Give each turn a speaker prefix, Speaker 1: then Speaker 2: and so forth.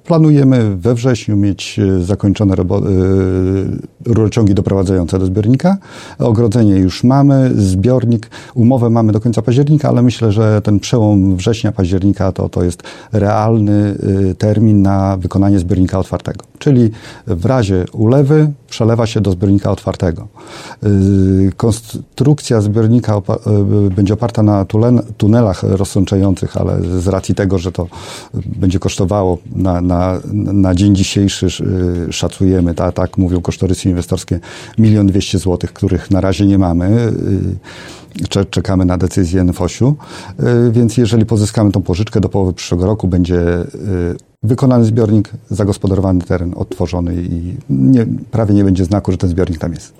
Speaker 1: Planujemy we wrześniu mieć zakończone rurociągi doprowadzające do zbiornika. Ogrodzenie już mamy, zbiornik, umowę mamy do końca października, ale myślę, że ten przełom września-października to jest realny termin na wykonanie zbiornika otwartego. Czyli w razie ulewy przelewa się do zbiornika otwartego. Konstrukcja zbiornika będzie oparta na tunelach rozsączających, ale z racji tego, że to będzie kosztowało na dzień dzisiejszy, szacujemy, tak mówią kosztorysy inwestorskie, 1 200 000 złotych, których na razie nie mamy. Czekamy na decyzję NFOŚ-u, więc jeżeli pozyskamy tą pożyczkę, do połowy przyszłego roku będzie wykonany zbiornik, zagospodarowany teren, odtworzony i prawie nie będzie znaku, że ten zbiornik tam jest.